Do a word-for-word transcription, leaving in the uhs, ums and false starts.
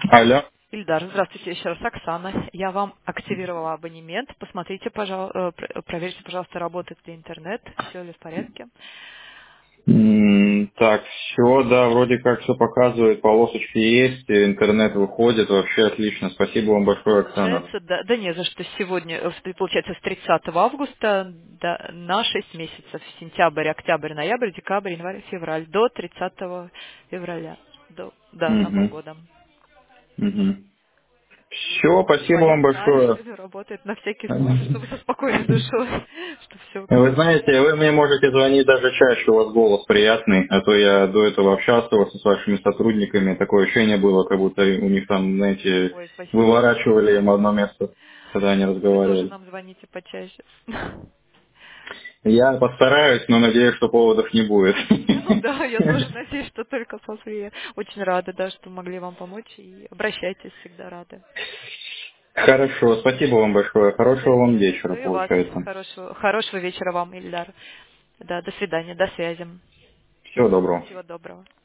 Алло. Ильдар, здравствуйте еще раз, Оксана. Я вам активировала абонемент. Посмотрите, пожалуйста, проверьте, пожалуйста, работает ли интернет, все ли в порядке. М, Так, все, да, вроде как все показывает, полосочки есть, и интернет выходит, вообще отлично. Спасибо вам большое, Оксана. Получается, да, да не за что, сегодня, э, получается, с тридцатого августа до- на шесть месяцев, сентябрь, октябрь, ноябрь, декабрь, январь, февраль, до тридцатого февраля, до, да, на Угу. полгода. Угу. Все, спасибо Звоню, вам узнали, большое. все ли работает, на всякий случай, чтобы со спокойной душой, что все Вы как знаете, вы мне можете звонить даже чаще, у вас голос приятный, а то я до этого общался с вашими сотрудниками, такое ощущение было, как будто у них там, знаете, Ой, спасибо большое. выворачивали им одно место, когда они Вы тоже разговаривали. нам звоните почаще. Я постараюсь, но надеюсь, что поводов не будет. Ну да, я тоже надеюсь, что только после. Очень рада, да, что могли вам помочь. И обращайтесь, всегда рады. Хорошо, спасибо вам большое. Да Хорошего вам не за что. вечера, И вас. получается. Хорошего, хорошего вечера вам, Ильдар. Да, до свидания, до связи. Всего доброго. Всего доброго.